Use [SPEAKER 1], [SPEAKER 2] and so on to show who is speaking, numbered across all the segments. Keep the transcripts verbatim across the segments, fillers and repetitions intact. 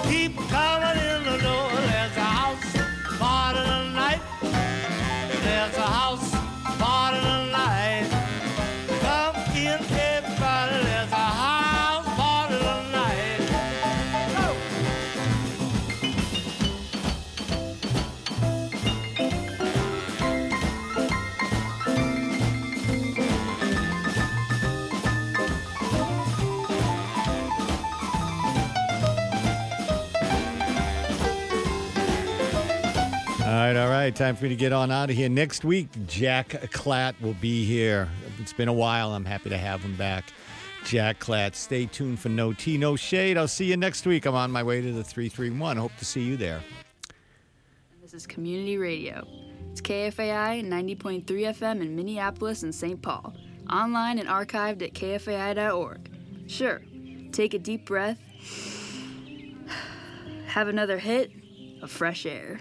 [SPEAKER 1] People coming in the door. There's a house party tonight. There's a house party tonight. Come in, everybody. There's a house party tonight. Go.
[SPEAKER 2] All right, all right. Time for me to get on out of here. Next week, Jack Klatt will be here. It's been a while. I'm happy to have him back. Jack Klatt. Stay tuned for No Tea, No Shade. I'll see you next week. I'm on my way to the three three one. Hope to see you there.
[SPEAKER 3] This is Community Radio. It's K F A I ninety point three F M in Minneapolis and Saint Paul. Online and archived at K F A I dot org. Sure, take a deep breath. Have another hit of fresh air.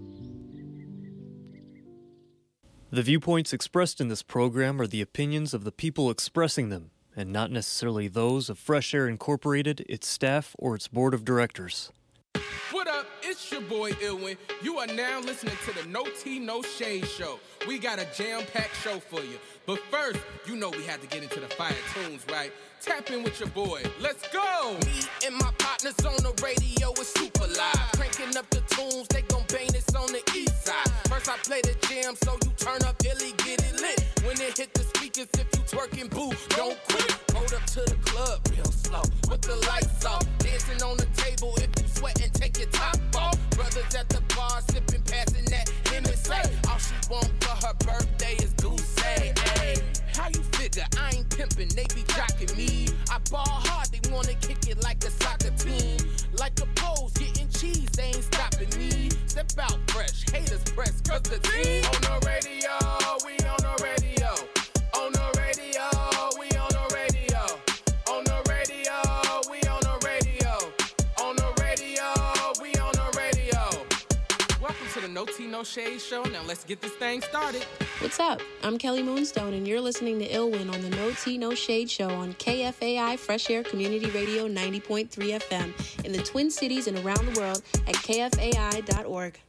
[SPEAKER 4] The viewpoints expressed in this program are the opinions of the people expressing them, and not necessarily those of Fresh Air Incorporated, its staff, or its board of directors.
[SPEAKER 5] What up? It's your boy Ilwin. You are now listening to the No Tea, No Shade show. We got a jam-packed show for you. But first, you know we had to get into the fire tunes, right? Tap in with your boy. Let's go!
[SPEAKER 6] Me and my partners on the radio is super live. Cranking up the tunes, they gon' bang this on the east side. First I play the jam, so you turn up illy, get it lit. When it hit the speakers, if you twerking, boo, don't quit. Roll up to the club real slow, with the lights off. Dancing on the table, if you sweatin', take your top off. Brothers at the bar, sipping, passing that M S A. All she want for her birthday is Goose. Hey, how you figure? I ain't pimpin', they be jocking me. I ball hard, they wanna kick it like a soccer team. Like a pose, getting cheese, they ain't stopping me. Step out fresh, haters press, cause the team on the radio, we on the radio. On the radio, we on the radio. On the radio, we on the radio. On the radio, we on the radio.
[SPEAKER 5] Welcome to the No Tea, No Shade show. Now let's get this thing started.
[SPEAKER 7] What's up? I'm Kelly Moonstone, and you're listening to Ilwin on the No Tea, No Shade show on K F A I Fresh Air Community Radio ninety point three F M in the Twin Cities and around the world at K F A I dot org.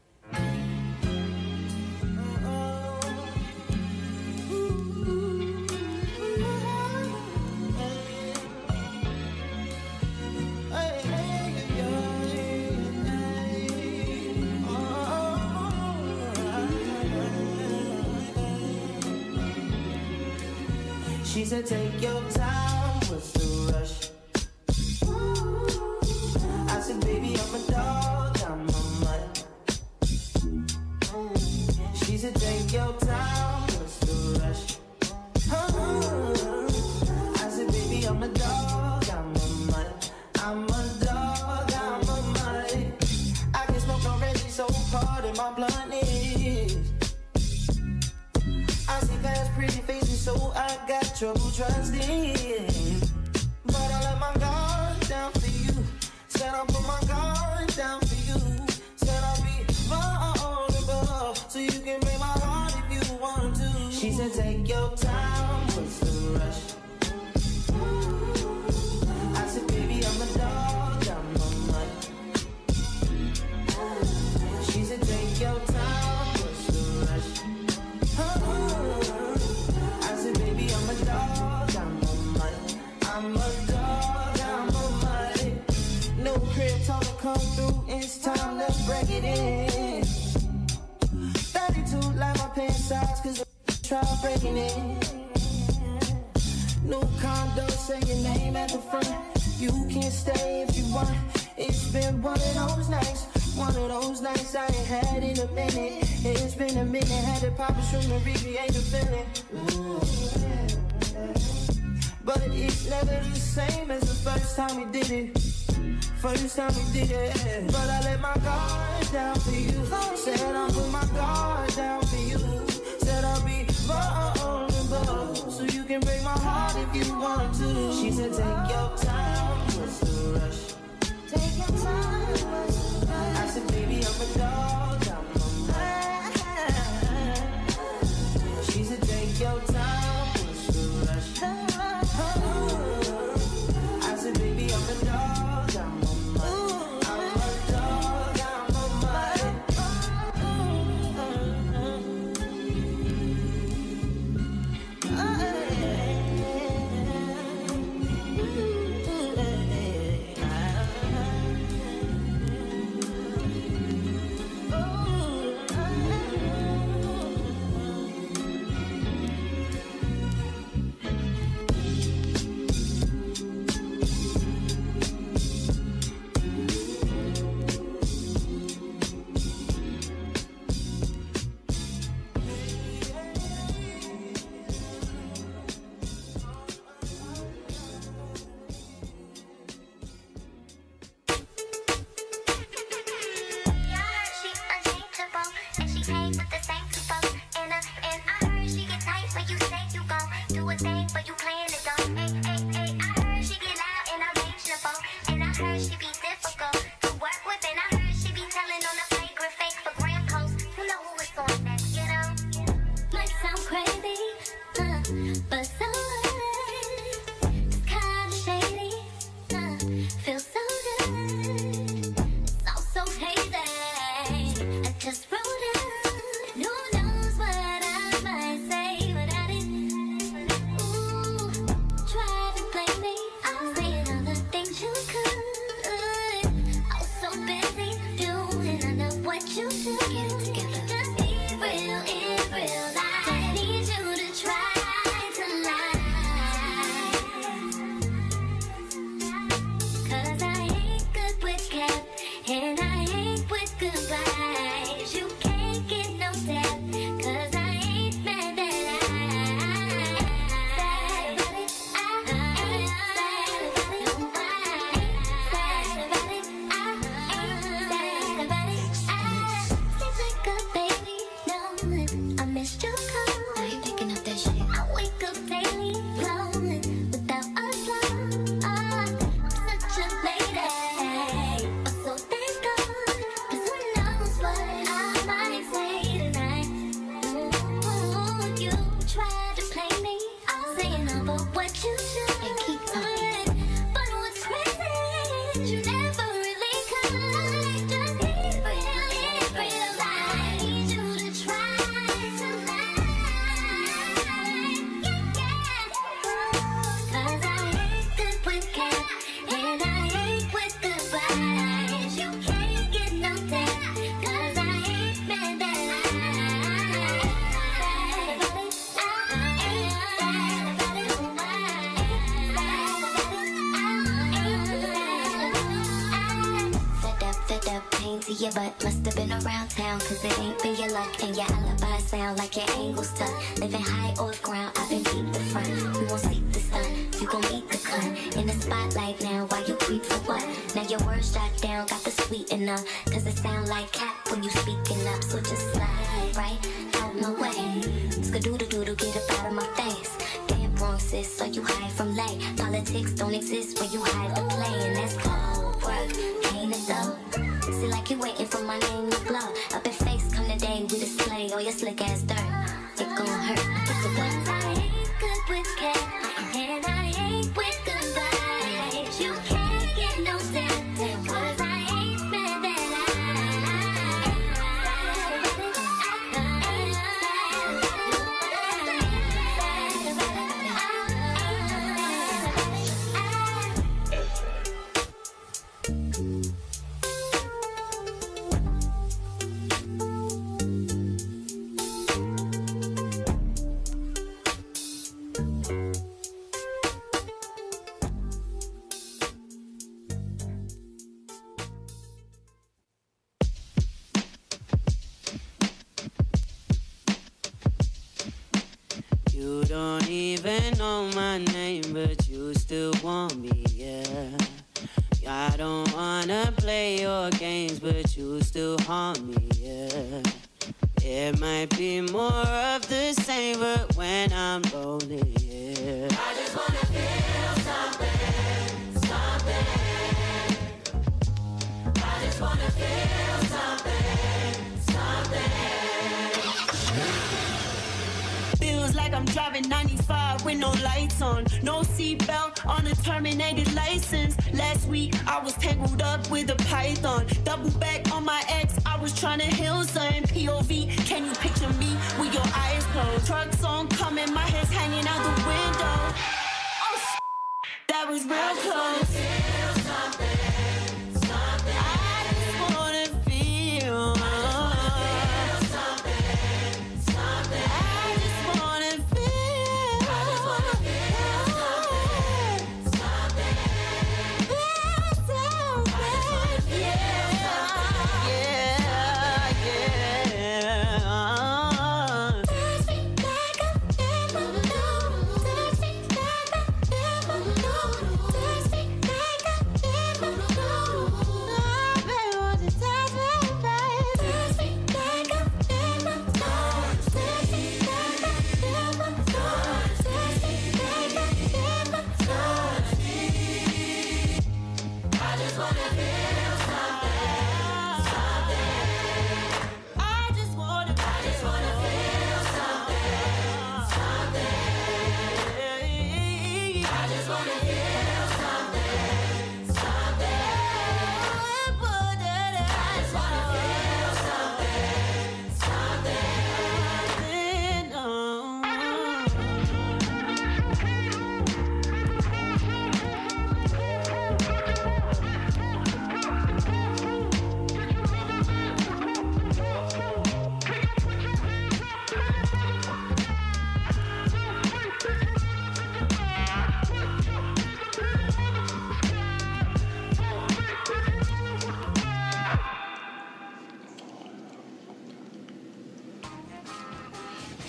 [SPEAKER 8] She said, take your time, what's the rush? I said, baby, I'm a dog, I'm a mutt. She said, take your time, what's the rush? I said, baby, I'm a dog, I'm a mutt. I'm a dog, I'm a mutt. I can smoke already, so pardon my bluntness. I see past pretty faces, so I got trouble trusting. But I let my guard down for you. Said I'll put my guard down for you. Said I'll be vulnerable, so you can break my heart if you want to. She said, take your time, what's the rush? I said, baby, I'm a dog, I'm a mutt. She said, take your time, what's the rush? I said, baby, I'm a dog, I'm a mutt. I'm a dog, I'm a mutt. No crib talk to come through, it's time to break it in. thirty-two like my pants size, cause I try breaking it. New condo, say your name at the front. You can stay if you want. It's been one of those nights. One of those nights I ain't had in a minute. It's been a minute, had to pop a shroom to recreate the feeling. Ooh. But it's never the same as the first time we did it. First time we did it. But I let my guard down for you. Said I'll put my guard down for you. Said I'll be vulnerable, so you can break my heart if you want to. She said, take your time, what's the rush? Take your time, what's the rush? I said, baby, I'm a dog, I'm a man. She said, take your time, what's the rush? I said, baby, I'm a dog, I'm a man. I'm a
[SPEAKER 9] and I ain't with goodbyes. You can't get no death, cause I ain't mad that I sad about it. I ain't sad about it. Sad about it. I ain't sad about it. I sleep like a baby, knowing I missed your call. I ain't picking up that shit. I wake up daily, lonely, without a song. I'm such a lady, but so thank God, 'cause who knows what I might say tonight. Ooh, you tried to play me, saying over what you should and keep talking. But what's crazy is you never really could. Just keep real, keep real. I need you to try tonight. Yeah, yeah. 'Cause I ain't good with cat, and I ain't with goodbyes. You can't get no death, 'cause I ain't mad that I sad about it. I ain't sad about it. I Fed up, fed up, pain to your butt. Must have been around town, 'cause it ain't been your luck. And your alibi sound like your angles tuck. Living high off ground, I've been deep the front. We won't seek the sun, you gon' meet the cunt. In the spotlight now, why you creep for what? Now your words shot down, got the sweet enough. 'Cause it sound like cat when you speaking up. So just slide right out my way. Skadoodle-doodle, get up out of my face. Damn wrong sis, so you hide from lay. Politics don't exist where you hide the play. And that's cold work, ain't it though? See like you waiting for my name to blow. Up in face, come today, we display all your slick ass dirt. It gon' hurt, I get the one. I ain't good with cat, and I ain't with goodbyes. You can't get no death, 'cause I ain't mad that I
[SPEAKER 10] You don't even know my name, but you still want me, yeah. I don't wanna play your games, but you still haunt me, yeah. It might be more of the same, but when I'm lonely, yeah. I just wanna feel something, something. I just wanna feel something, something. Feels like I'm driving ninety-five with no lights on. No seatbelt on a terminated license. Last week I was tangled up with a python. Double back on my ex, I was trying to heal something. P O V, can you picture me with your eyes closed? Trucks on coming, my head's hanging out the window. Oh, that was real close. Feel something, something. I just wanna feel.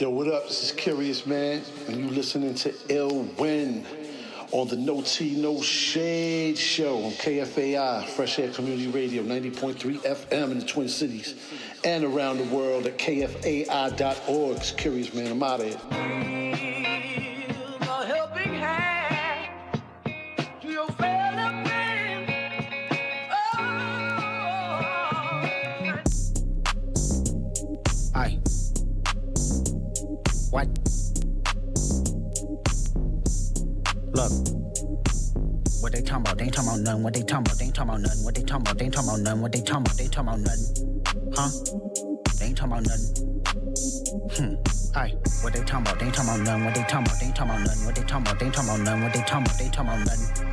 [SPEAKER 11] Yo, what up? This is Curious Man, and you listening to Ill Win on the No Tea, No Shade show on K F A I, Fresh Air Community Radio, ninety point three F M in the Twin Cities and around the world at K F A I dot org. It's Curious Man, I'm out of here.
[SPEAKER 8] A helping hand to your fellow man. Oh.
[SPEAKER 12] Aye. What? Look. What they talking about? They ain't talking about nothing. What they talking about? They ain't talking about nothing. What they talking about? They ain't talking about nothing. What they talking about? They ain't talking about nothing. Huh? They ain't talking about nothing. Hmm. Aye. What they talking about? They ain't talking about nothing. What they talking about? They ain't talking about nothing. What they talking about? They ain't talking about nothing. What they talking about? They ain't talking about nothing.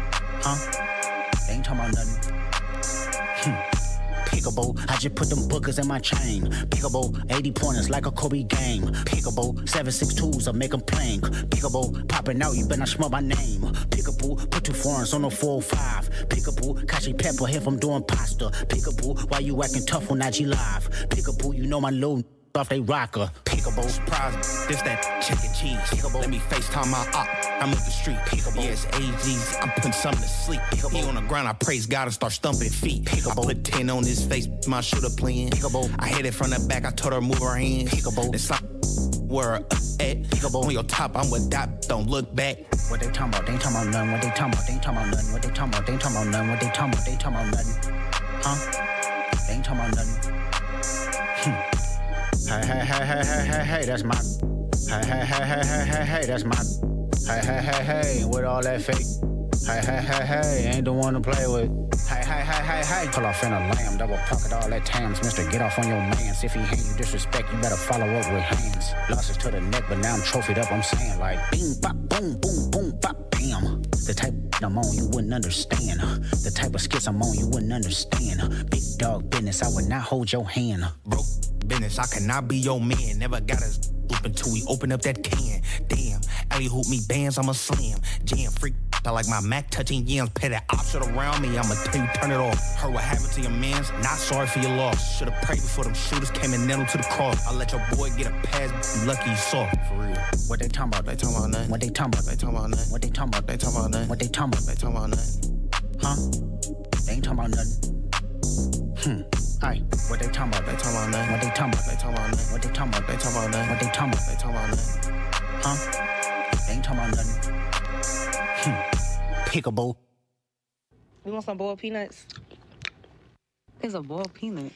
[SPEAKER 12] Huh? They ain't talking about nothing. Hmm. Pickable, I just put them bookers in my chain. Pickable, eighty pointers like a Kobe game. Pickable, seven six twos, I make them plank. Pickable, popping out, you better not smell my name. Pickable, put two foreigns on the four oh five. Pickable, Kashi Pepper here from doing pasta. Pickable, why you acting tough on I G Live? Pickable, you know my little off they rocker. Pickable,
[SPEAKER 13] surprise, this that chicken cheese. Pickable, let me FaceTime my op. I'm up the street. Pickable, yes, A Gs, I'm putting something to sleep. Pickable, he on the ground, I praise God and start stumping feet. Pickable, I put ten on his face, my shoulder playing. Pickable, I hit it from the back, I told her move her hands. Pickable, it's like where at. Pickable, on your top, I'm with that, don't look back.
[SPEAKER 12] What they talking about? They ain't talking about nothing. What they talking about? They ain't talking about nothing. What they talking about? They ain't talking about nothing. What they talking about? They ain't talking about nothing. Huh? They ain't talking about nothing. Hmm. Hey, hey, hey, hey, hey, hey, hey, that's my. Hey, hey, hey, hey, hey, hey, hey, that's my. Hey, hey, hey, hey, with all that fake. Hey, hey, hey, hey, ain't the one to play with. Hey, hey, hey, hey, hey. Pull off in a lamb, double pocket all that tams. Mister, get off on your mans. If he hand you disrespect, you better follow up with hands. Losses to the neck, but now I'm trophied up, I'm saying like bing, bop, boom, boom, boom, bop, bam. The type of I'm on, you wouldn't understand. The type of skits I'm on, you wouldn't understand. Big dog business, I would not hold your hand.
[SPEAKER 13] Broke business, I cannot be your man. Never got us open till we open up that can. Damn, alley hoop me bands, I'm a slam. Jam freak, I like my Mac touching yams. Pay that option around me, I'ma tell you turn it off. Heard what happened to your mans, not sorry for your loss. Should've prayed before them shooters came and nailed him to the cross. I let your boy get a pass, lucky you saw. For real.
[SPEAKER 12] What they talking about?
[SPEAKER 13] They talking about nothing.
[SPEAKER 12] What they talking about?
[SPEAKER 13] They talking about nothing.
[SPEAKER 12] What they talking about?
[SPEAKER 13] They talking about nothing.
[SPEAKER 12] What they talking about?
[SPEAKER 13] They talking about nothing.
[SPEAKER 12] Huh? They ain't talking about nothing. Hmm. Aye. What they talking about?
[SPEAKER 13] They talking about nothing.
[SPEAKER 12] What they talking about?
[SPEAKER 13] They talking about nothing.
[SPEAKER 12] What they talking about?
[SPEAKER 13] They talking about nothing.
[SPEAKER 12] What they talking about?
[SPEAKER 13] They talking about nothing.
[SPEAKER 12] Huh? They ain't talking about nothing. Hmm. Pickable.
[SPEAKER 14] You want some boiled peanuts? There's a boiled peanut.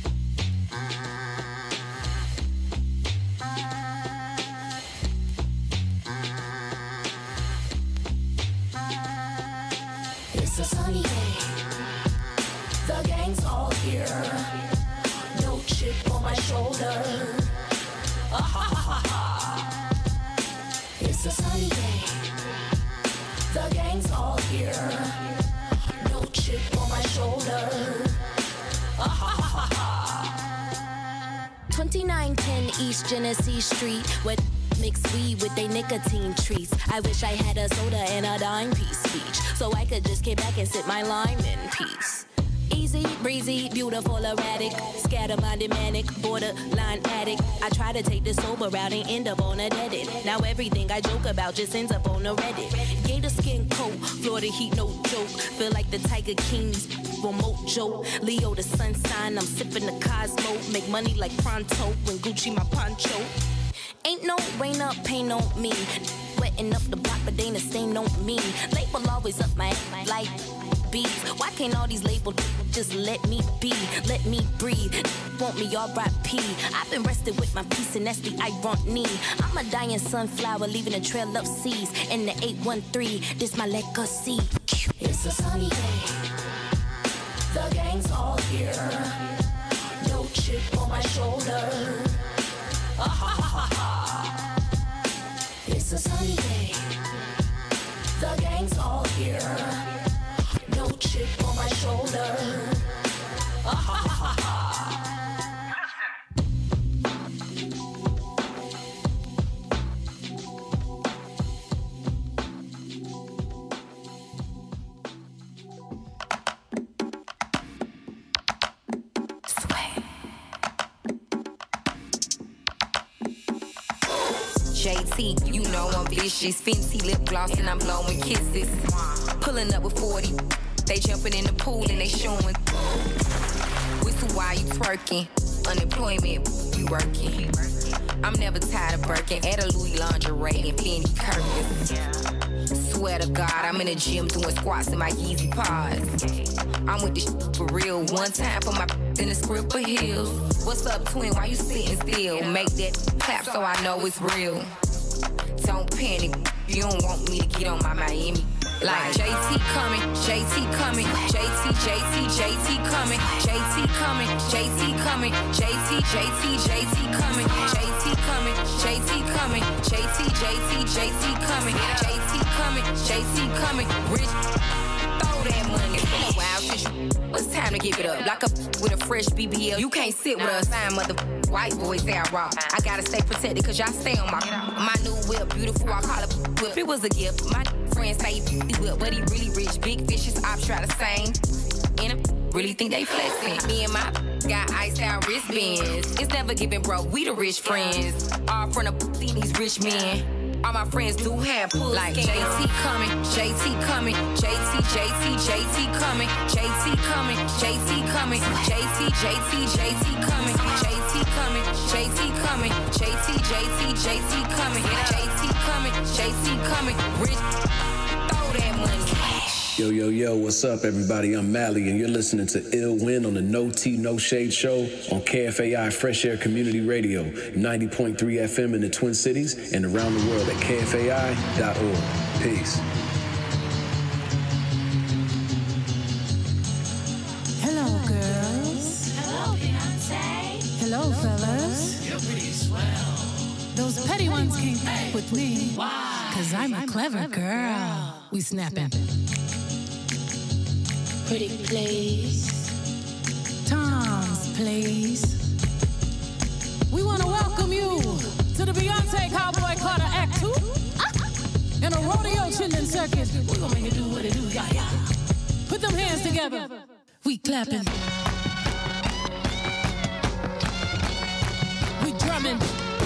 [SPEAKER 15] It's a sunny day. The gang's all here. No chip on my shoulder. Ah, ha, ha, ha, ha. It's a sunny day. The gang's all here. No chip on my shoulder. Ah, ha, ha, ha.
[SPEAKER 16] twenty-nine ten East Genesee Street, where mix weed with they nicotine treats. I wish I had a soda and a dime piece speech, so I could just get back and sip my lime in peace. Easy, breezy, beautiful, erratic, scatter-minded, manic, borderline addict. I try to take the sober route and end up on a dead end. Now everything I joke about just ends up on a Reddit. Gator skin coat, Florida heat, no joke. Feel like the Tiger King's remote joke. Leo the sun sign, I'm sipping the Cosmo. Make money like pronto when Gucci my poncho. Ain't no rain up, pain on me. Wetting up the block, but they ain't a stain on me. Label always up my like beats. Why can't all these labels just let me be? Let me breathe. Want me R I P. I've been rested with my peace, and that's the irony. I'm a dying sunflower, leaving a trail of seeds. In the eight one three, this my legacy.
[SPEAKER 15] It's a sunny day. The gang's all here. No chip on my shoulder. Ah, ha, ha, ha. It's a sunny day. The gang's all here. No chip on my shoulder. Ah, ha, ha, ha.
[SPEAKER 17] J T, you know I'm vicious. Fenty lip gloss and I'm blowing kisses. Pulling up with forty, they jumping in the pool and they showing. Whistle while you twerking. Unemployment, you working. I'm never tired of Birkin. At a Louis lingerie and Fendi Kirkins. Swear to God, I'm in the gym doing squats in my Yeezy paws. I'm with this shit for real. One time for my in the script for heels. What's up, twin? Why you sitting still? Make that clap so I know it's real. Don't panic. You don't want me to get on my Miami. Like J T coming, J T coming, J T, J T, J T coming, J T coming, J T coming, J T, J T, J T coming, J T coming, J T coming, J T, J T, J T coming, J T coming, J T coming, rich, throw that money. Wow, since you, it's time to give it up. Like a with a fresh B B L, you can't sit with us. I'm mother white boys, they are raw. I gotta stay protected cause y'all stay on my my new whip, beautiful, I call it whip. It was a gift. My friends say he whip, but he really rich. Big fishes, ops try the same. And I really think they flexing. Me and my got iced out wristbands. It's never giving broke, we the rich friends. All from the these rich men. All my friends do have pull like J T coming, J T coming, J T, J T, J T coming, J T coming, J T coming, J T, J T, J T coming, J T coming, J T coming, J T, J T, J T coming, J T coming, J T coming, rich, throw that money.
[SPEAKER 11] Yo, yo, yo, what's up, everybody? I'm Mally, and you're listening to Ill Wind on the No Tea, No Shade show on K F A I Fresh Air Community Radio, ninety point three F M in the Twin Cities and around the world at K F A I dot org. Peace.
[SPEAKER 18] Hello, girls.
[SPEAKER 15] Hello, Beyonce.
[SPEAKER 18] Hello, fellas.
[SPEAKER 15] You're pretty swell.
[SPEAKER 18] Those petty ones can't hey. with me.
[SPEAKER 15] Why?
[SPEAKER 18] Cause I'm a clever, clever girl. girl. We snapping.
[SPEAKER 16] Pretty place.
[SPEAKER 18] Tom's place. We want to welcome you to the Beyonce Cowboy Carter Act two and a rodeo chillin' circus. We're gonna make it do what it do, yeah, yeah. Put them hands together. We clapping. We drumming.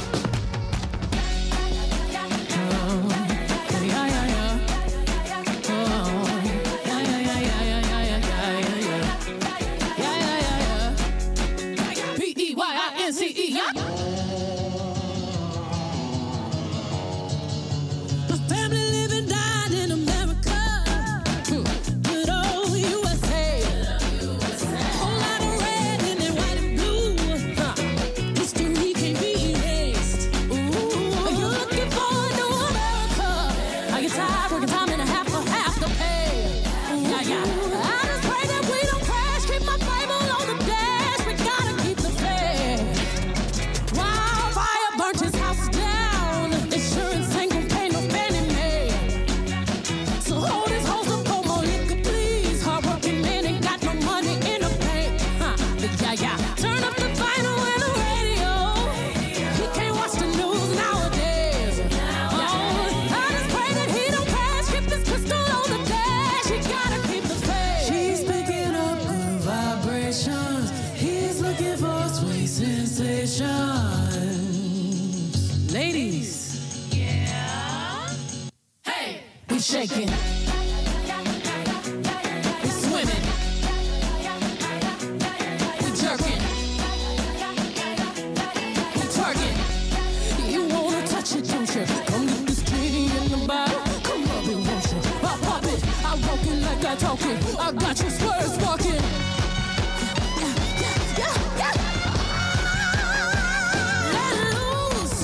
[SPEAKER 18] Shaking. We swimming. We jerking. We twerking. You wanna touch it, don't you? Come get this kitty in the bottle. Come rub it, won't you? I pop it. I walk it like I talk it. I got your swerves walking. Yeah, yeah, yeah, yeah. Let it loose.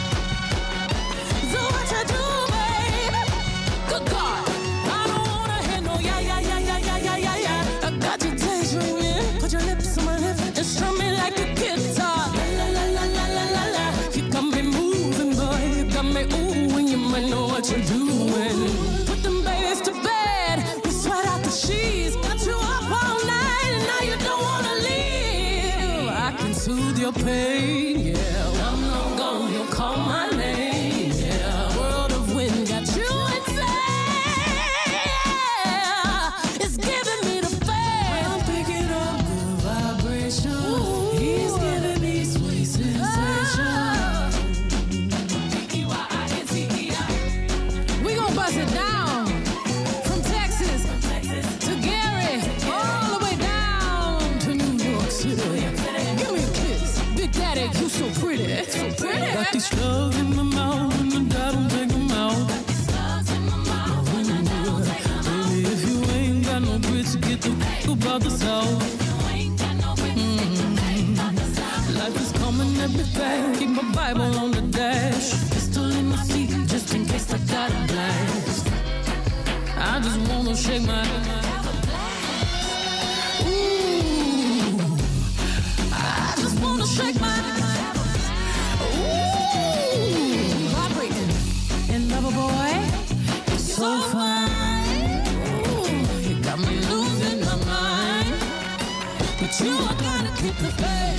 [SPEAKER 18] So what you do? Good God, I don't wanna hear no yeah, yeah, yeah, yeah, yeah, yeah, yeah, yeah. I got you daydreaming. Put your lips on my lips and strum me like a guitar. La la la la la la la la. You got me moving, boy. You got me ooh, and you might know what you're doing. Put them babies to bed. We sweat out the sheets. Got you up all night and now you don't wanna leave. I can soothe your pain, yeah. I'm not gone, you'll call my name, yeah. World of wind got you. got these slugs in my mouth, and the dog don't take them out. Baby, if you ain't got no grits, get the f*** about the south. Mm-hmm. Life is coming at me fast. Keep my Bible on the dash. Pistol in my seat, just in case I got a blast. I just wanna shake my ooh. I just wanna shake my ooh. Vibrating. And lover boy, you're so fine. Ooh, you got me losing my mind. But you, I gotta keep the faith.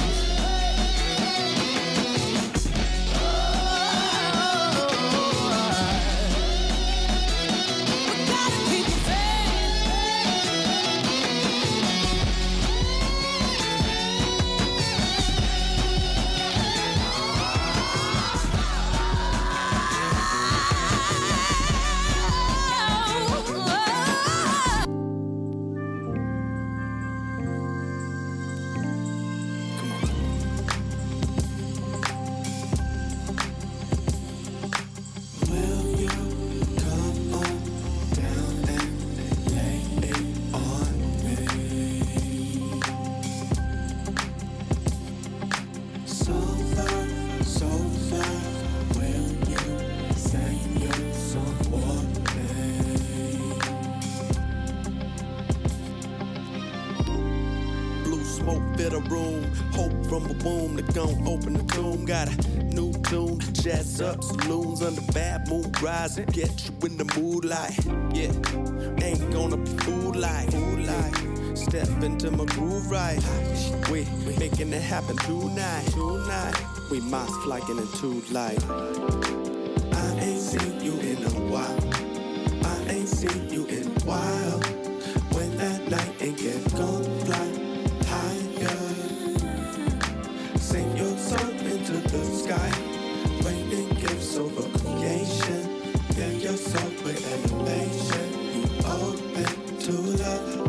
[SPEAKER 19] Up saloons under bad moon rising, get you in the mood like, yeah, ain't gonna be fooled like, fool like, step into my groove right, we making it happen tonight, tonight, we miles flying into light. I ain't seen you in a while, I ain't seen you in a while, when that night ain't get gon' fly higher, sing your song into the sky. Raining gifts over creation. Fill your soul with elevation. You open to love.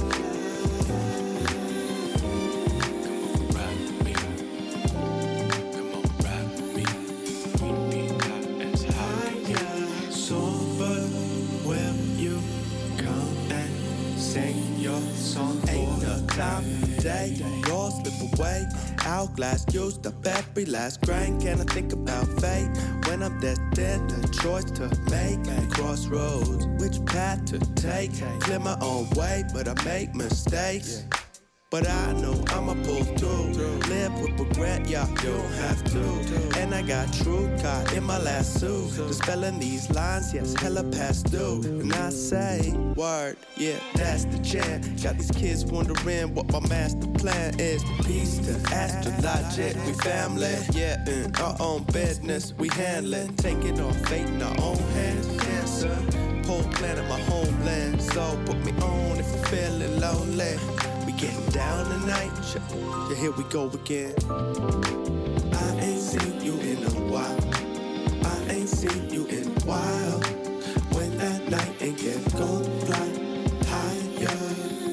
[SPEAKER 19] Come on, ride with me. Come on, ride with me. We be hot as higher. Sober, will you come and sing your song? Ain't no time today. Yours slip away. Hourglass used up every last grain. Can I think about fate when I'm destined? A choice to make. Crossroads, which path to take? Clear my own way, but I make mistakes. But I know I'ma pull through. Live with regret, y'all don't have to. And I got true caught in my last suit. Dispelling these lines, yes, hella past due. And I say, word, yeah, that's the chant. Got these kids wondering what my master plan is. Peace to astrologic, we family. Yeah, in our own business, we handle it. Taking our fate in our own hands. Cancer, whole planet, my homeland. So put me on if you're feeling lonely. We getting down tonight, yeah, here we go again. I ain't seen you in a while. I ain't seen you in a while. When that night ain't get gon' fly higher.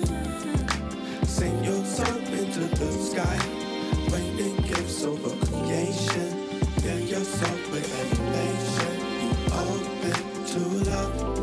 [SPEAKER 19] Sing your song into the sky. Raining gifts over creation. Fill your soul with elevation. You open to love.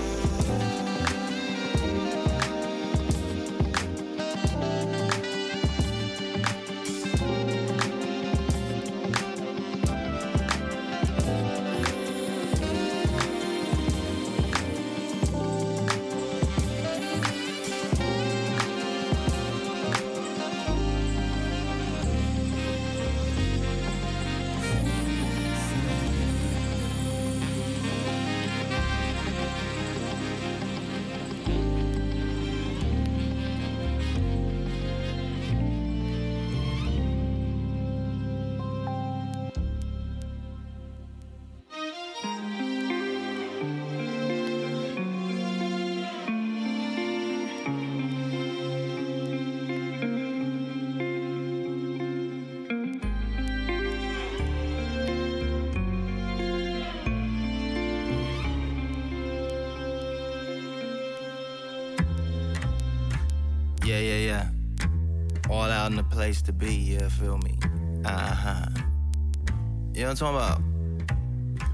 [SPEAKER 20] Yeah, yeah, yeah. All out in the place to be, yeah, feel me? Uh-huh. You know what I'm talking about?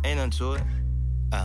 [SPEAKER 20] Ain't nothing to it. Uh.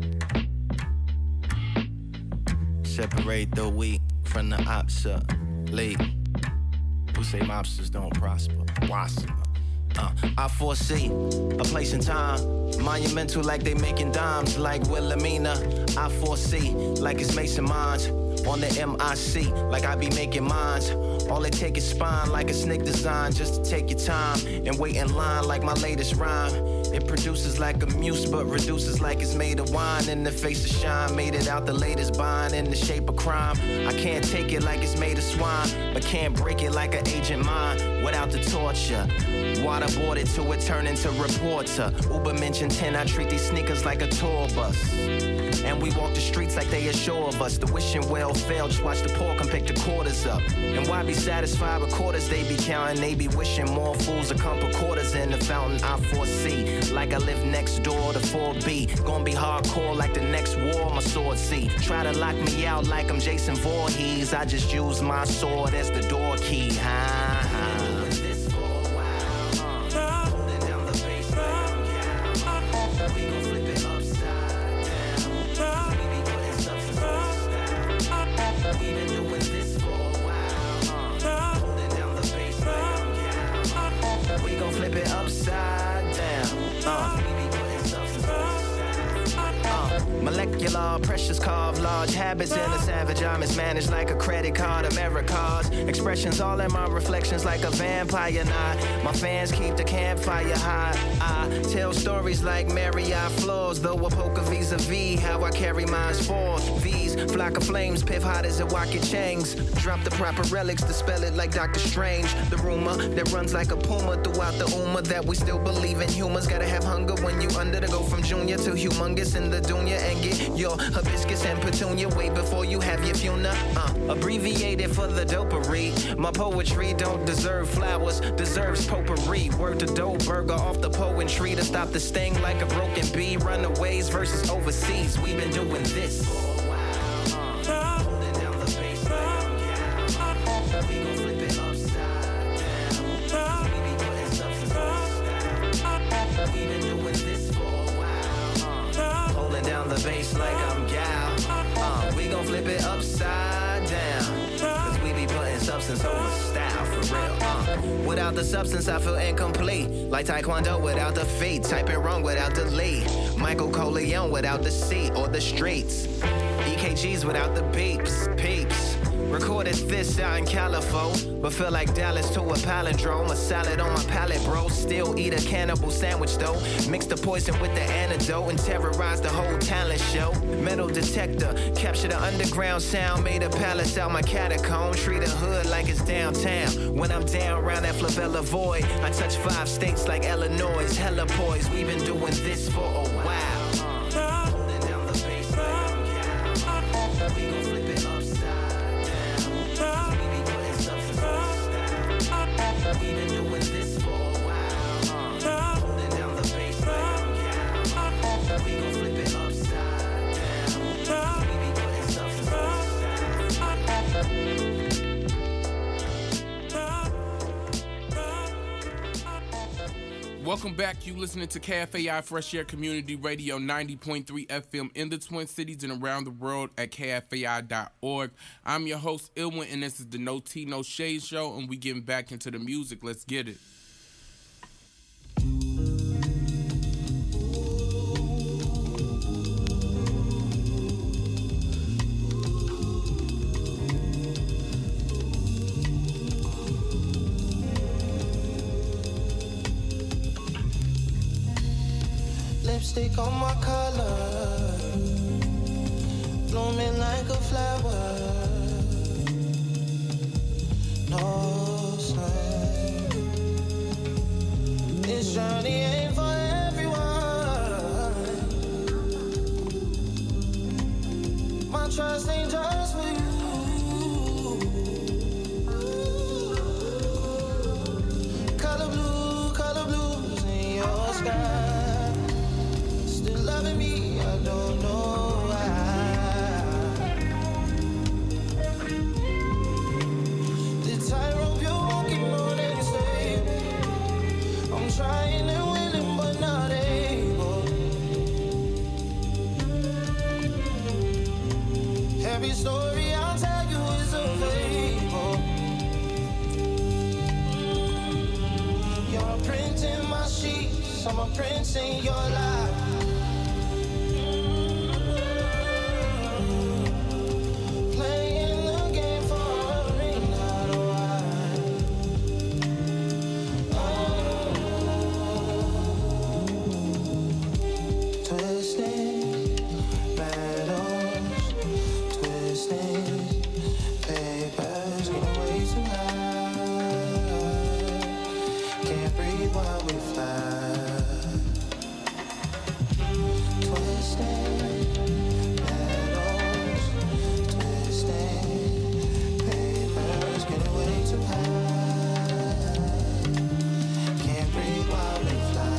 [SPEAKER 20] Separate the weak from the obsolete. Who say mobsters don't prosper? Prosper. Uh, I foresee a place in time, monumental like they making dimes, like Wilhelmina. I foresee like it's Mason Mines on the M I C, like I be making mines. All it take is spine, like a snake design, just to take your time and wait in line, like my latest rhyme. It produces like a muse, but reduces like it's made of wine. In the face of shine, made it out the latest bind in the shape of crime. I can't take it like it's made of swine, but can't break it like an agent mine without the torture. Waterboarded till it turn into reporter. Uber mentioned ten, I treat these sneakers like a tour bus. And we walk the streets like they assure of us. The wishing well failed, just watch the poor come pick the quarters up. And why be satisfied with quarters they be counting? They be wishing more fools to come put quarters in the fountain. I foresee, like I live next door to four B. Gonna be hardcore like the next war, my sword see. Try to lock me out like I'm Jason Voorhees. I just use my sword as the door key. Ha, ha. Flip it upside down. Uh. Uh. Molecular pressures carve large habits in a savage. I mismanaged like a credit card. Americas expressions all in my reflections like a vampire night. My fans keep the campfire high. I tell stories like Marriott floors, though a poker vis-a-vis how I carry mine's forth. V's flock of flames, piff hot as a rocket chains. Drop the proper relics to spell it like Doctor Strange. The rumor that runs like a puma throughout the umma that we still believe in humans. Gotta have hunger when you under to go from junior to humongous in the dunya and get your hibiscus and petunia way before you have your funeral. Uh, abbreviated for the dopery. My poetry don't deserve flowers, deserves potpourri. Word to dough burger off the poetry to stop the sting like a broken bee. Runaways versus overseas. We've been doing this for a while. Uh, holding down the bass like I'm cow. We gon' flip it upside down. We be putting substance on style. We've been doing this for a while. Uh, holding down the bass like I'm gal. Uh, we gon' flip it upside down. Cause we be putting substance over style for real. Uh, without the substance, I feel incomplete. Like Taekwondo without the feet. Typing wrong without the lead. Michael Corleone without the seat or the streets. E K Gs without the beeps, peeps. Recorded this out in California, but feel like Dallas to a palindrome. A salad on my palate, bro. Still eat a cannibal sandwich though. Mix the poison with the antidote and terrorize the whole talent show. Metal detector, capture the underground sound. Made a palace out my catacomb. Treat a hood like it's downtown. When I'm down around that Flavella void, I touch five states like Illinois. Hella poised, we've been doing this for a while. Uh, holding down the bass like I'm cow. We gon' flip it upside down. We be putting substance on style. We've been doing this for a while. Uh, holding down the bass like I'm cow. We gon' flip it upside down. We be putting substance on style.
[SPEAKER 5] Welcome back. You listening to K F A I Fresh Air Community Radio ninety point three F M in the Twin Cities and around the world at K F A I dot org. I'm your host, Ilwin, and this is the No Tea, No Shade Show, and we getting back into the music. Let's get it.
[SPEAKER 8] Lipstick on my collar, blooming like a flower. No sign. This journey ain't for everyone. My trust ain't just for you. Color blue, color blues in your sky. Loving me, I don't know why. The tightrope you're walking on ain't safe. I'm trying and willing, but not able. prince, I'm a prince in your life. Playing the game for a ring, not a wife. Oh. Twisting battles, twisting papers, getting way too high. Can't breathe while we fly. Twisting battles, twisting papers, getting way too high. Can't breathe while we fly.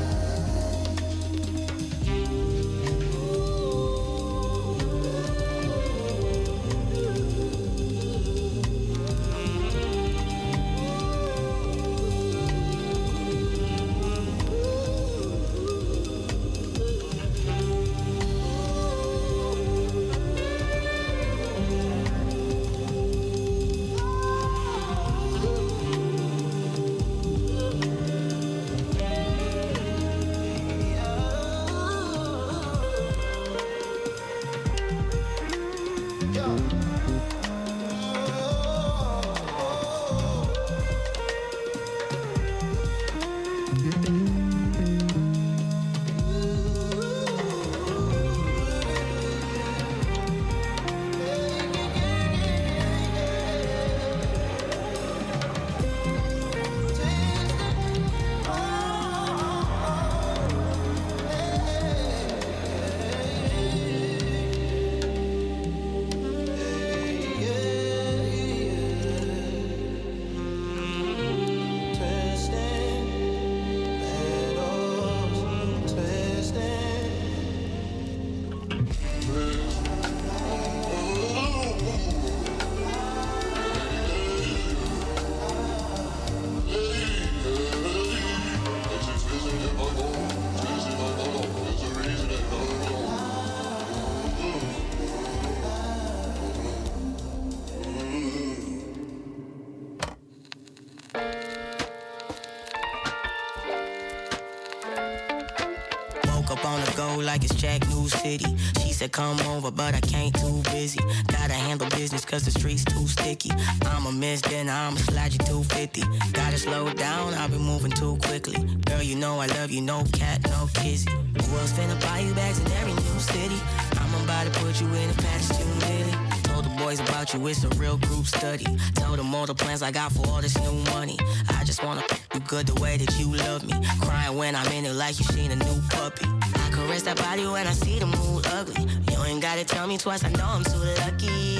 [SPEAKER 21] Woke up on the go like it's Jack New City. She said come over, but I can't, too busy. Gotta handle business cause the streets too sticky. I'ma miss dinner, I'ma slide you two fifty. Gotta slow down, I've been moving too quickly. Girl, you know I love you, no cat, no kissy. Who else finna buy you bags in every new city? I'm about to put you in a package too many. Told the boys about you, it's a real group study. Told them all the plans I got for all this new money. I just wanna f you good the way that you love me. Crying when I'm in it like you seen a new puppy. I caress that body when I see the mood ugly. You ain't gotta tell me twice, I know I'm too lucky.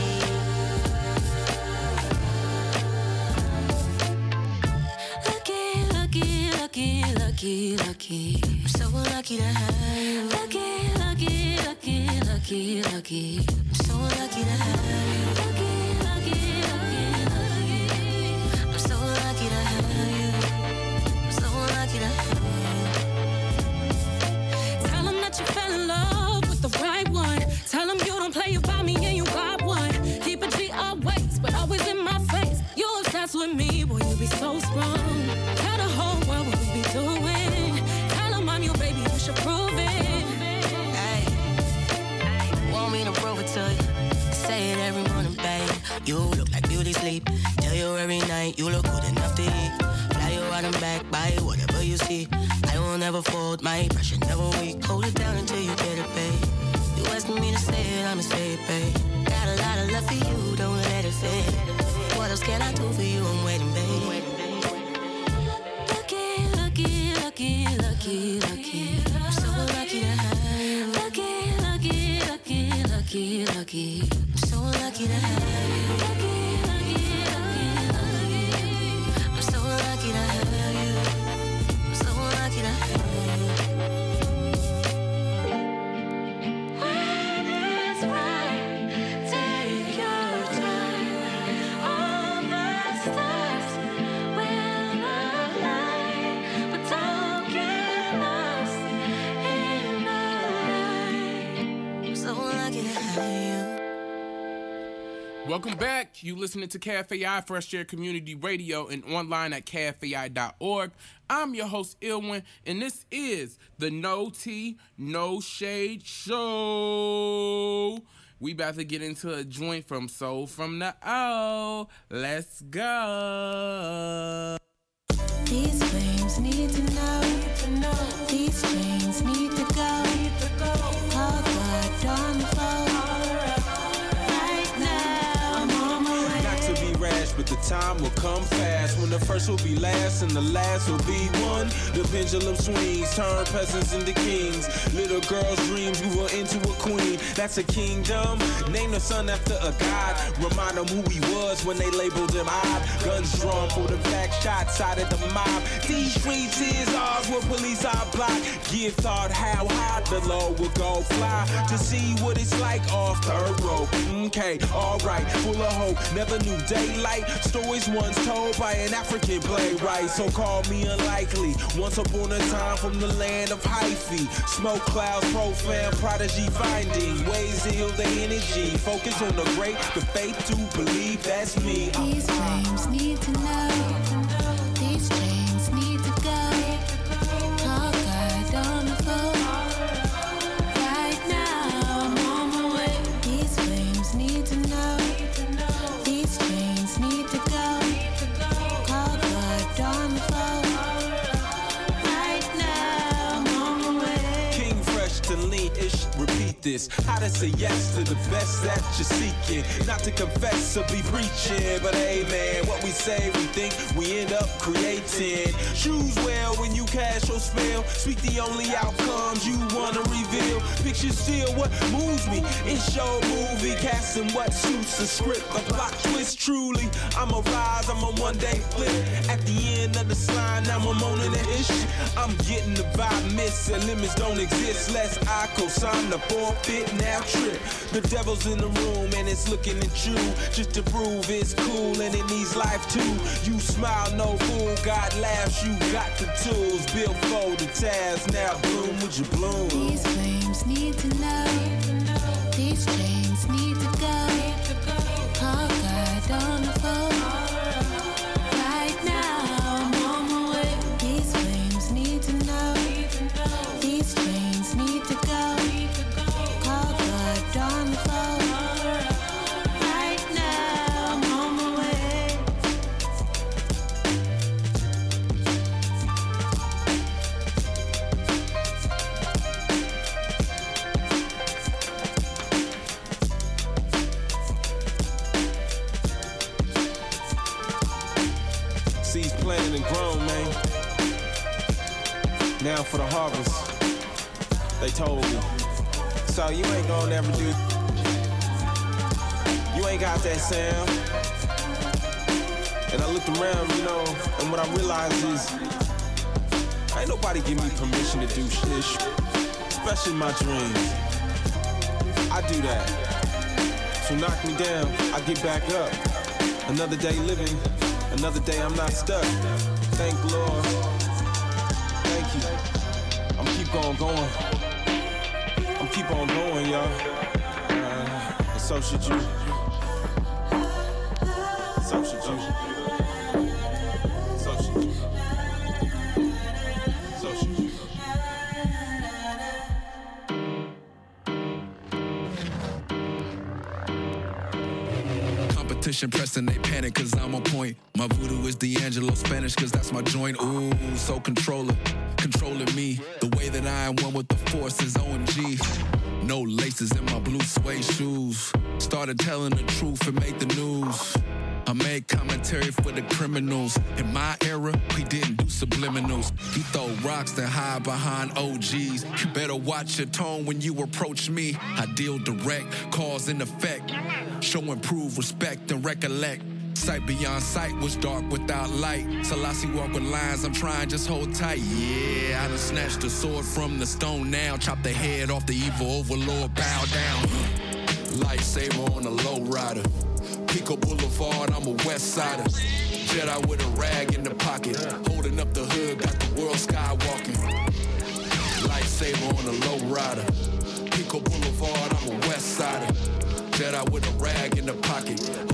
[SPEAKER 10] Lucky, lucky, lucky, lucky, lucky. I'm so lucky to have you. Lucky, lucky, lucky, lucky, lucky. I'm so lucky to have you. Lucky, lucky, lucky, lucky. I'm so lucky to have you. I'm so lucky to have you. Tell 'em that you fell in love with the right one. Tell 'em you don't play about me and you got one. Keep it G always, but always in my face. You obsessed with me, boy, you be so strong. Tell the whole world what we be doing. Tell 'em I'm your baby, you should prove it.
[SPEAKER 21] Hey, want me to prove it to you? I say it every morning, babe. You look like beauty sleep. Tell you every night you look good enough to eat. Fly you out and back, buy whatever you see. I will never fold, my pressure never weak. Hold it down until you get it, babe. You asking me to say it, I'ma say it, babe. Got a lot of love for you, don't let it fade. What else can I do for you? I'm waiting, babe.
[SPEAKER 10] Lucky, lucky, lucky, lucky, lucky. I'm so lucky to have you. Lucky, lucky, lucky, lucky, lucky. I'm so lucky to have you. Lucky, lucky, lucky, lucky. I'm so lucky to have you. I'm so lucky to have you. When it's right, take your time. All the stars
[SPEAKER 5] Welcome back. You listening to K F A I Fresh Air Community Radio and online at K F A I dot org. I'm your host, Ilwin, and this is the No Tea, No Shade Show. We about to get into a joint from Soul from the O. Let's go.
[SPEAKER 10] These flames need to know. These chains need to go. Call God on the phone. Right now, I'm on my way.
[SPEAKER 1] Not to be rash, but the time will come fast when the first will be last and the last will be one. The pendulum swings, turn peasants into kings. Little girls' dreams grew her into a queen. That's a kingdom. Name the son after a god. Remind them who he was when they labeled him odd. Guns drawn for the back shot side of the mob. These streets is ours where police are blocked. Give thought how high the low will go fly to see what it's like off third row. Okay, alright, full of hope. Never knew daylight. Stories once told by an African playwright. So call me unlikely. Once upon a time from the land of hyphy. Smoke clouds, profane prodigy finding ways to heal their energy. Focus on the great, the faith to believe. That's me.
[SPEAKER 10] These flames need to know. These chains need to go. Call God on the phone. Right now, I'm on my way. These flames need to know. These chains need to go. Call God on the phone. Right now, I'm on my way.
[SPEAKER 1] King fresh to lean-ish, repeat this. How to say yes to the best that you're seeking. Not to confess or be preaching, but hey man, what we say, we think, we end up creating. Choose well when you cast your spell. Speak the only outcomes you wanna reveal. Picture still what moves me. It's your movie, casting what suits the script. A plot twist, truly. I'ma rise, I'm a one day flip. At the end of the slide, now I'm on an ish. I'm getting the vibe miss, and limits don't exist. Less I co-sign the forfeit, now trip. The devil's in the room, and it's looking at you. Just to prove it's cool, and it needs life too. You smile, no fool, God laughs, you got the tools. Built for the task, now bloom, would you bloom?
[SPEAKER 10] These flames need to know. These chains need to go. Call God on the phone. Right now, I'm on my way. These flames need to know. These chains need to go. Call God on the phone. Right now, I'm on my way.
[SPEAKER 1] Seeds planted and grown, man. Now for the harvest. They told me. So you ain't gonna never do. You ain't got that sound. And I looked around, you know, and what I realized is ain't nobody give me permission to do shit, especially my dreams. I do that. So knock me down, I get back up. Another day living, another day I'm not stuck. Thank Lord. Thank you. I'm keep on going. I'm keep on going, y'all. Uh, and so should you. So should you. So should you. So should you.
[SPEAKER 22] Competition pressing, they panic cause I'm on point. My voodoo is D'Angelo Spanish cause that's my joint. Ooh, so controller, controlling me. The way that I am one with the force is O M G. No laces in my blue suede shoes. Started telling the truth and made the news. I made commentary for the criminals. In my era, we didn't do subliminals. You throw rocks that hide behind O Gs. You better watch your tone when you approach me. I deal direct, cause and effect. Show and prove respect and recollect. Sight beyond sight was dark without light. Selassie walk with lines, I'm trying, just hold tight. Yeah, I done snatched the sword from the stone now. Chop the head off the evil overlord, bow down. Lightsaber on a low rider. Pico Boulevard, I'm a west sider. Jedi with a rag in the pocket. Holding up the hood, got the world skywalking. Lightsaber on a low rider. Pico Boulevard, I'm a west sider. Jedi with a rag in the pocket.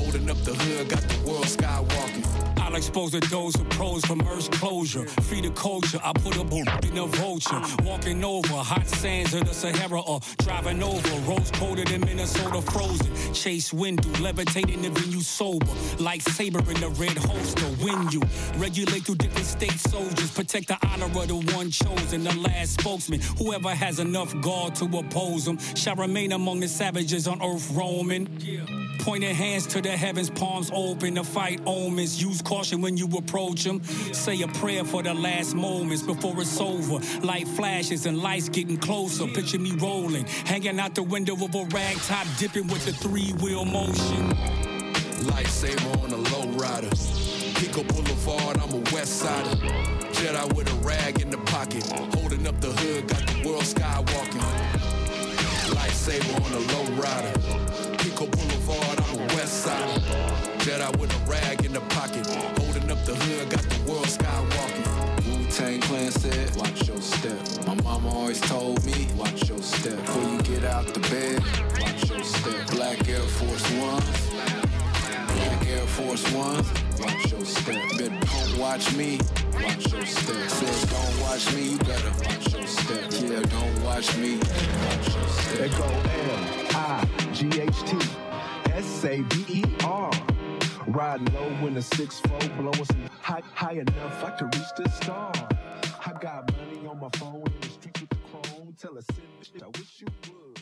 [SPEAKER 22] hood got the world skywalking.
[SPEAKER 2] I'll expose the those who pros for merge closure. Free the culture, I put a boot in a vulture. Walking over hot sands of the Sahara or driving over. Rose coated in Minnesota frozen. Chase window, levitating the venue sober. Lightsaber in the red holster. When you regulate through different state soldiers. Protect the honor of the one chosen, the last spokesman. Whoever has enough guard to oppose them shall remain among the savages on earth roaming. Pointing hands to the heavens, palms open to fight omens. Use caution when you approach them. Say a prayer for the last moments before it's over. Light flashes and lights getting closer. Picture me rolling, hanging out the window of a rag top, dipping with the three-wheel motion.
[SPEAKER 22] Lightsaber on a low rider. Pico Boulevard, I'm a west sider. Jedi with a rag in the pocket. Holding up the hood, got the world skywalking. Lightsaber on a low rider. Pico Boulevard, I'm a west sider. Jedi with a rag in the pocket. Holding up the hood, got the world skywalking. Wu-Tang Clan said, watch your step. My mama always told me, watch your step. Before you get out the bed, watch your step. Black Air Force Ones. Black Air Force Ones. Watch your step. Better don't watch me. Watch your step. Said don't watch me, you better watch your step. Yeah, don't watch me. Watch your step.
[SPEAKER 3] They go L I G H T S A B E R. Riding low in the six four, blowing some high, high enough I could reach the star. I got money on my phone in the streets with the chrome. Tell a bitch I wish you would.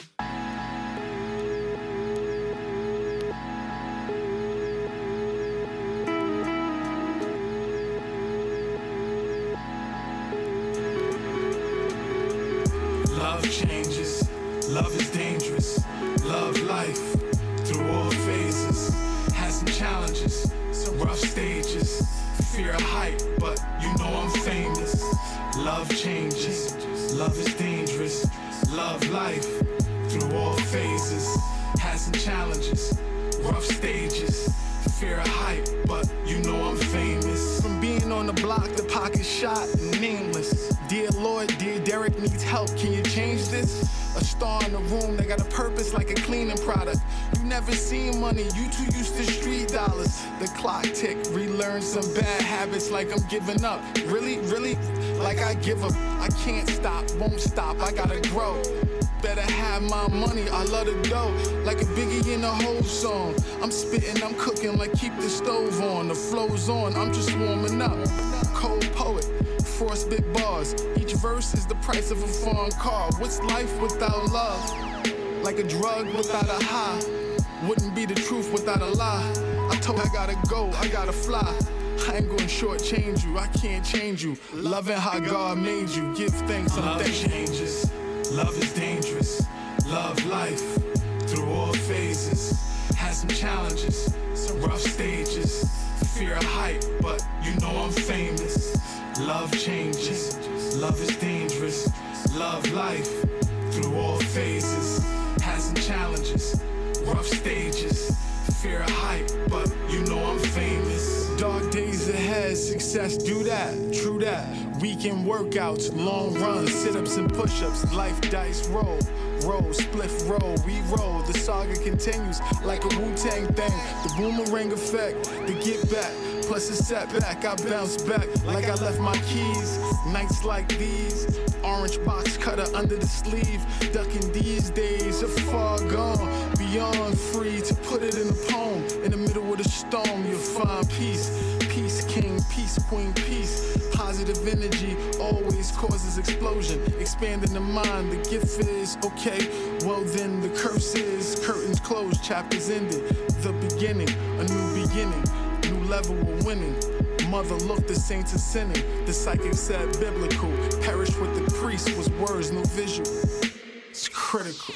[SPEAKER 23] Love changes, love is dangerous, love life through all phases. Has some challenges, some rough stages, fear of height, but you know I'm famous. Love changes, love is dangerous, love life through all phases. Has some challenges, rough stages, fear of height, but you know I'm famous.
[SPEAKER 5] From being on the block, the pocket shot, nameless. Dear Lord, dear Derek needs help, can you change this? A star in the room that got a purpose like a cleaning product. You never seen money, you too used to street dollars. The clock tick, relearn some bad habits like I'm giving up. Really, really, like I give up. I can't stop, won't stop, I gotta grow. Better have my money, I love the dough. Like a Biggie in a whole song. I'm spitting, I'm cooking, like keep the stove on. The flow's on, I'm just warming up. Cold poet, frostbit bars. Each verse is the price of a foreign car. What's life without love? Like a drug without a high. Wouldn't be the truth without a lie. I told I gotta go, I gotta fly. I ain't gonna shortchange you, I can't change you. Loving how God made you, give thanks and
[SPEAKER 23] Love
[SPEAKER 5] thanks.
[SPEAKER 23] changes, love is dangerous, love life through all phases. Has some challenges, some rough stages, fear of height, but you know I'm famous. Love changes, love is dangerous, love life through all phases. Has some challenges, rough stages, fear of height, but you know I'm famous.
[SPEAKER 5] Dark days ahead, success, do that, true that. Weekend workouts, long runs, sit-ups and push-ups, life dice roll. Roll, spliff roll, we roll. The saga continues like a Wu-Tang thing. The boomerang effect, the get back. Plus a setback, I bounce back like I left my keys. Nights like these, orange box cutter under the sleeve. Ducking these days are far gone. Beyond free to put it in a poem. In the middle of the storm, you'll find peace. Peace king, peace queen, peace. Positive energy always causes explosion. Expanding the mind, the gift is okay. Well then the curse is curtains closed, chapters ended. The beginning, a new beginning. New level of winning. Mother looked, the saints are sinning. The psychic said biblical. Perish with the priest was words, no visual. It's critical.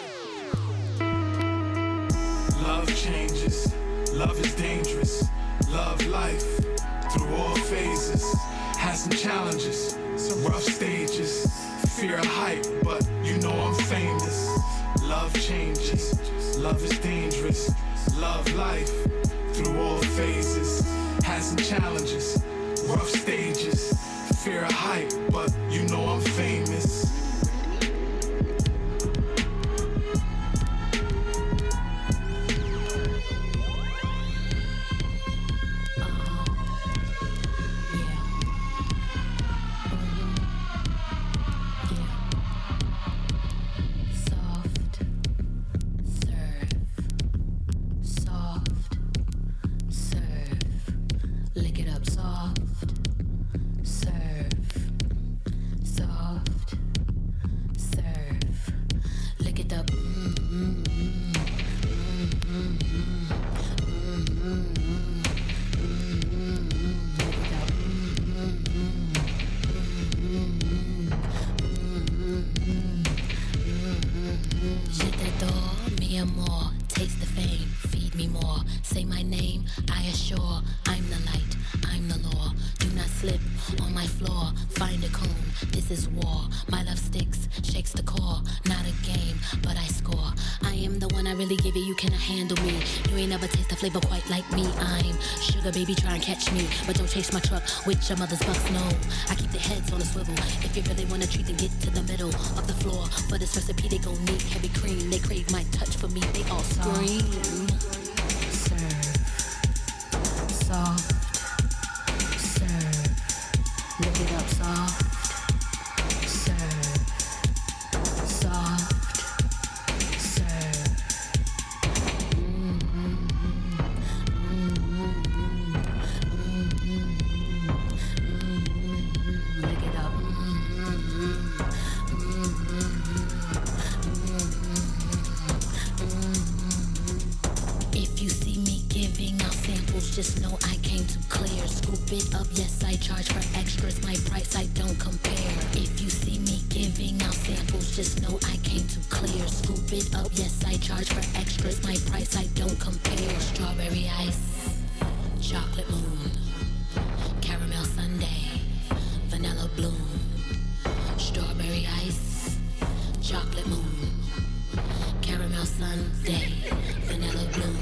[SPEAKER 23] Love changes, love is dangerous, love life through all phases. Has some challenges, some rough stages, fear of height, but you know I'm famous. Love changes, love is dangerous, love life through all phases. Has some challenges, rough stages, fear of height, but you know I'm famous.
[SPEAKER 16] slip on my floor, find a comb. This is war. My love sticks, shakes the core. Not a game, but I score. I am the one I really give it. You cannot handle me. You ain't never taste the flavor quite like me. I'm sugar baby, try and catch me, but don't chase my truck with your mother's bucks. No, I keep the heads on a swivel. If you really wanna treat, then get to the middle of the floor. For this recipe, they gon' need heavy cream. They crave my touch for me. They all scream.
[SPEAKER 4] Serve. Soft. Serve. Lick it up soft. Serve. Soft. Serve. Mm-hmm. Mm-hmm. Mm-hmm. Lick it up.
[SPEAKER 16] If you see me giving out samples, just know I came to clear. Scoop it up, yes, I charge for extras. My price, I don't compare. If you see me giving out samples, just know I came to clear. Scoop it up, yes, I charge for extras. My price, I don't compare. Strawberry ice, chocolate moon, caramel sundae, vanilla bloom. Strawberry ice, chocolate moon, caramel sundae, vanilla bloom.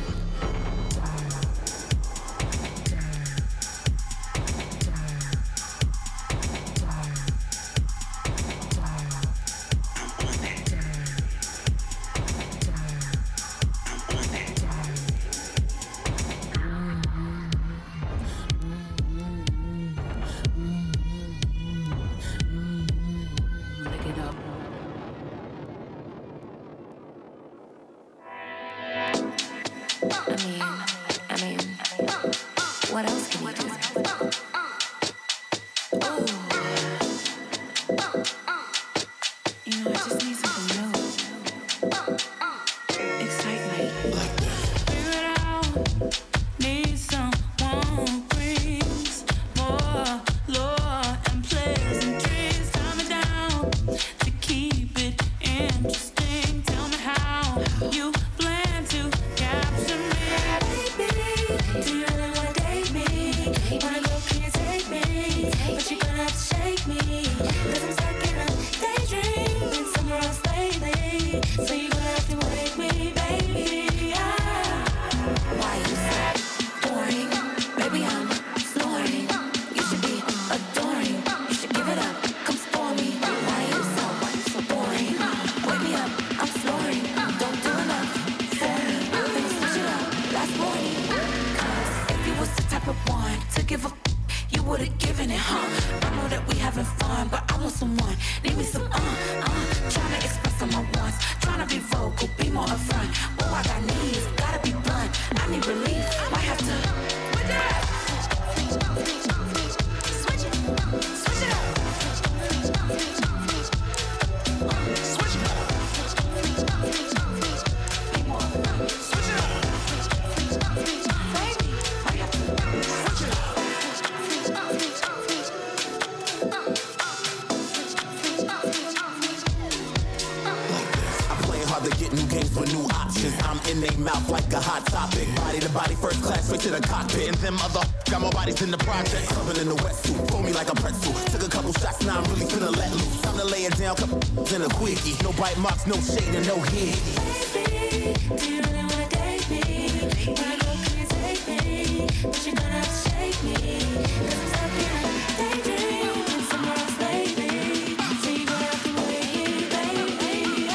[SPEAKER 6] In the project, coming in the west suit, fold me like a pretzel. Took a couple shots, now I'm really finna let loose. Time to lay it down, couple in a quickie. No bite marks, no shade, and no hit.
[SPEAKER 15] Baby, do you really wanna date me? Wanna go, can you take me? But you're gonna have to shake me. Cause I'm stuck in a daydream and somewhere else lately. So you're gonna have to wait, baby.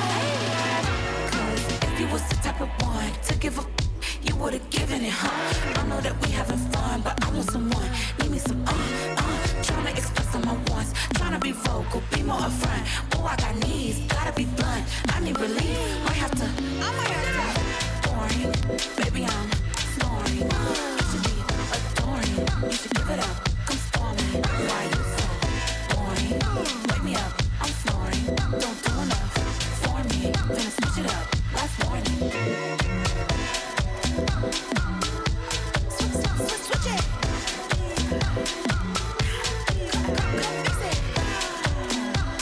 [SPEAKER 15] Cause if you was the type of one to give a, you would've given it, huh? I know that we having fun, but I want someone, need me some, uh, uh tryna express all my wants, tryna be vocal, be more upfront. Oh, I got needs, gotta be blunt. I need relief, might have to, I might have to. Boring, baby, I'm snoring. You should be adoring, you should give it up, come storming. Why you so boring? Wake me up, I'm snoring. Don't do enough for me, finna switch it up, last morning.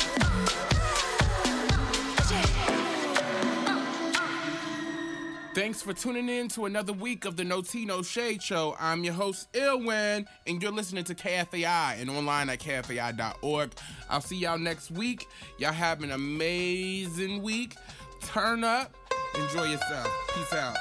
[SPEAKER 5] Thank Thanks for tuning in to another week of the No Tea, No Shade Show. I'm your host, Ilwin, and you're listening to K F A I and online at K F A I dot org. I'll see y'all next week. Y'all have an amazing week. Turn up. Enjoy yourself. Peace out.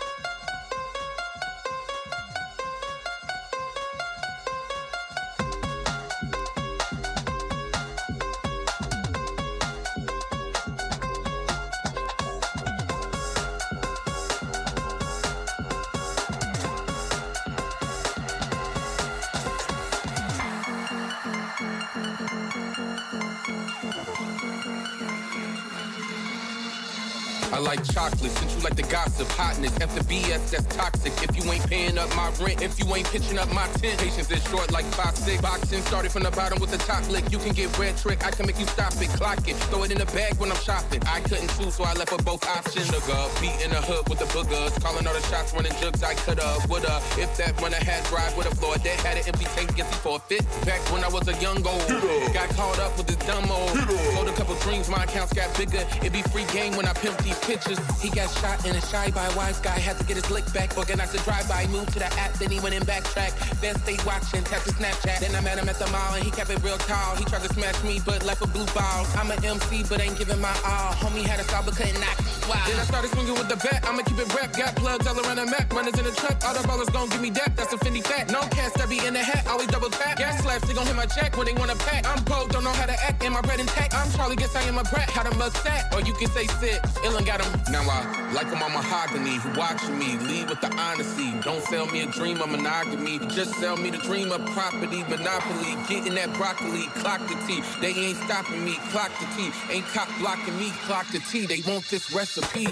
[SPEAKER 5] I like chocolate, since you like the gossip, hotness, F the B S, that's toxic. If you ain't paying up my rent, if you ain't pitching up my tent, patience is short like five six. Boxing started from the bottom with the top lick. You can get red trick, I can make you stop it, clock it, throw it in the bag when I'm shopping. I couldn't choose, so I left with both options. Sugar, beat in the hood with the boogers, calling all the shots, running jugs. I coulda, woulda, if that when I had drive with a floor that had an empty tank, guess he forfeit. Back when I was a young old, got caught up with this dumb old. Sold a couple dreams, my accounts got bigger. It be free game when I pimp these pictures. He got shot in a shy by a wise guy, had to get his lick back. Organized a drive-by, moved to the app, then he went in backtrack. Then stayed watching, tapped his Snapchat. Then I met him at the mall and he kept it real tall. He tried to smash me, but left a blue ball. I'm an M C, but ain't giving my all. Homie had a style, but couldn't knock. Wow. Then I started swinging with the bat. I'ma keep it rap. Got plugs all around the map. Runners in the truck. All the ballers gon' give me that. That's a Fendi fat. No cash, that be in the hat. Always double tap. Gas slaps, they gon' hit my check when they wanna pack. I'm broke, don't know how to act. And my bread intact. I'm Charlie, guess I am a brat. How to mugstache, or you can say sit. Illin got him. Now I like him on mahogany. Who watching me? Lead with the honesty. Don't sell me a dream of monogamy. Just sell me the dream of property. Monopoly. Getting that broccoli. Clock the T. They ain't stopping me. Clock the T. Ain't cop blocking me. Clock the T. They want this recipe.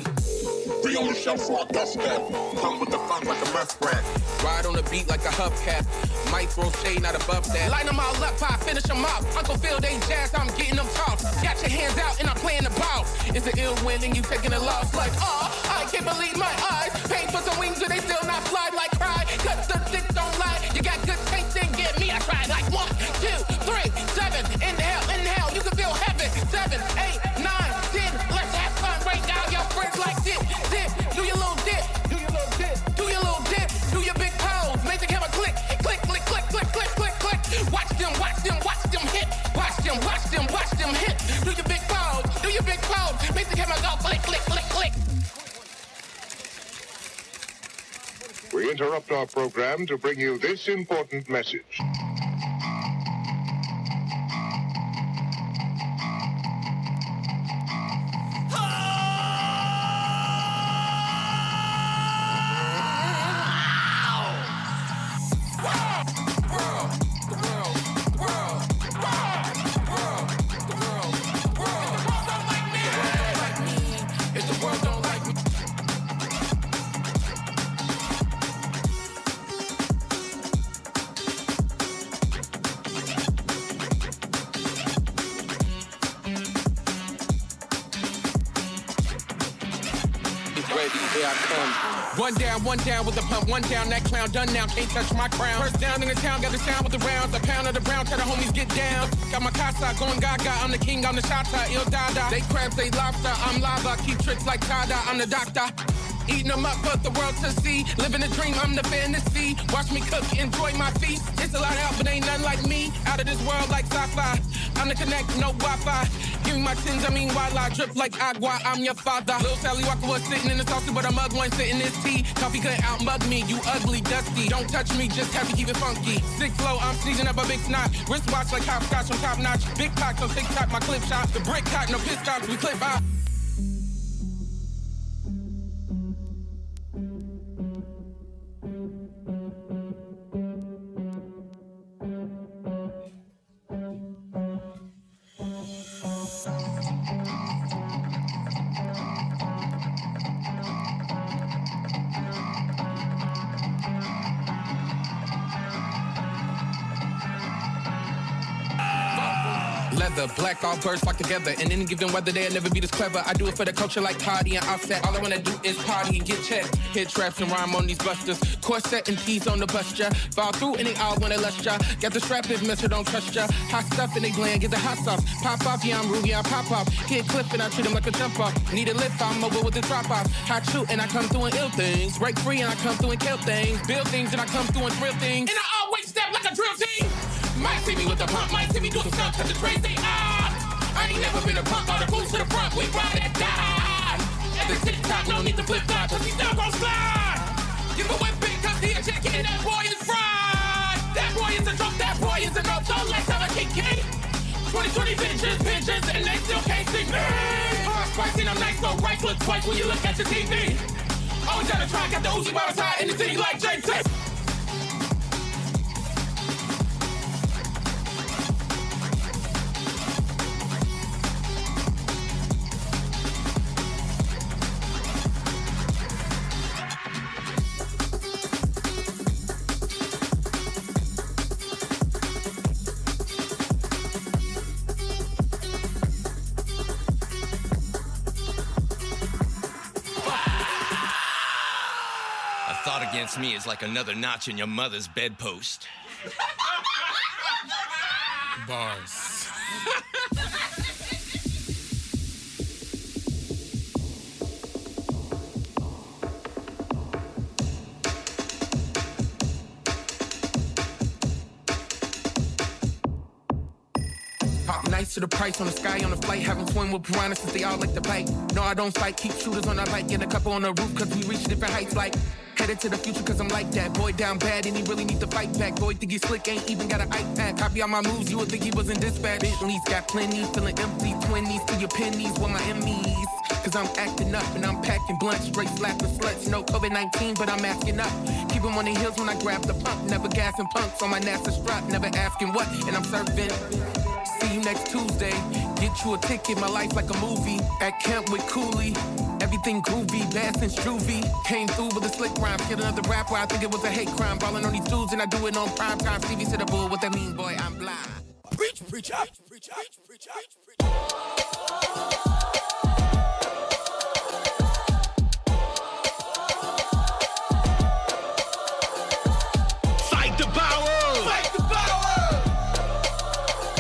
[SPEAKER 7] Be on the shelf for a dust cap. Come with the funk like a muskrat.
[SPEAKER 5] Ride on the beat like a hubcap. Might throw shade, not above that. Line them all up, I finish them off. Uncle Phil, they jazz, I'm getting them tossed. Got your hands out and I'm playing the ball. It's an ill win and you taking a loss. Like, oh, I can't believe my eyes. Pain for some wings, but they still not fly like cry. Cause the dick don't lie. You got good taste, then get me. I tried like one, two, three, seven. Inhale, inhale, you can feel heaven. Seven, eight, nine, ten. Let's have fun right now. Your friends like dip, dip. Do your little dip. Do your little dip. Do your little dip. Do your big pose. Make the camera click, click, click, click, click, click, click, click. Watch them, watch them, watch them hit. Watch them, watch them, watch them hit. Do your big pose. Do your big pose. Make the camera go click, click, click, click.
[SPEAKER 7] We interrupt our program to bring you this important message.
[SPEAKER 5] One down, one down with the pump, one down, that clown done now, can't touch my crown. First down in the town, got the sound with the rounds, a pound of the brown, tell the homies get down. Got my casa going gaga, I'm the king, I'm the shata, il dada. They crabs, they lobster, I'm lava, keep tricks like Tada, I'm the doctor. Eating them up for the world to see. Living a dream, I'm the fantasy. Watch me cook, enjoy my feast. It's a lot out, but ain't none like me. Out of this world like sci-fi. I'm the connect, no Wi-Fi. Give me my tins, I mean while I drip like agua, I'm your father. Lil Sally Walker was sitting in the saucer, but a mug one sitting in his tea. Coffee couldn't outmug me, you ugly, dusty. Don't touch me, just have to keep it funky. Sick flow, I'm sneezing up a big snot. Wristwatch like hopscotch from top notch. Big cocks on TikTok, my clip shot. The brick cock, no piss cocks, we clip out. Leather, black, all birds flock together. In any given weather, they'll never be this clever. I do it for the culture like Cardi and Offset. All I wanna do is party and get checked. Hit traps and rhyme on these busters. Corset and tees on the bust ya. Fall through and they all wanna lust ya. Got the strap if mister don't trust ya. Hot stuff and they bland, get the hot sauce. Pop off, yeah, I'm ruby, I pop off. Hit clip and I treat him like a jump off. Need a lift, I'm mobile with the drop off. Hot shoot and I come through and ill things. Break free and I come through and kill things. Build things and I come through and thrill things. And I always step like a drill team. Might see me with the pump, might see me do some stuff cause the trace they ah. I ain't never been a punk, all the boots to the front, we ride and die. At the TikTok, no need to flip flop, cause he still gon' slide. Give a whip big, cause he a chicken, that boy is fried. That boy is a joke, that boy is a dope, so let's have a kick it. twenty twenty bitches, bitches, and they still can't see me. Hard spicy, I'm nice, so right, look twice when you look at your T V. Always gotta try, got the Uzi by my side, in the city like J T.
[SPEAKER 9] Against me is like another notch in your mother's bedpost.
[SPEAKER 5] Bars. Pop nice to the price on the sky on the flight. Haven't swim with piranhas since they all like to bite. No, I don't fight. Keep shooters on our bike. Get a couple on the roof cause we reach different heights like. Headed to the future cause I'm like that. Boy down bad and he really need to fight back. Boy think he's slick, ain't even got an iPad. Copy all my moves, you would think he was in dispatch. Bentley's got plenty, feeling empty. Twenties to your pennies with my Emmys. Cause I'm acting up and I'm packing blunt. Straight slapping sluts, no COVID nineteen, but I'm asking up. Keep him on the heels when I grab the pump. Never gassing punks on my NASA strap. Never asking what, and I'm serving. See you next Tuesday. Get you a ticket, my life like a movie. At camp with Cooley. Everything groovy, bass and Struvy. Came through with a slick rhyme. Get another rapper, I think it was a hate crime. Ballin' on these dudes and I do it on prime time. Stevie to the bull, what that mean, boy? I'm blind. Preach, preach, preach, preach, preach, preach, preach.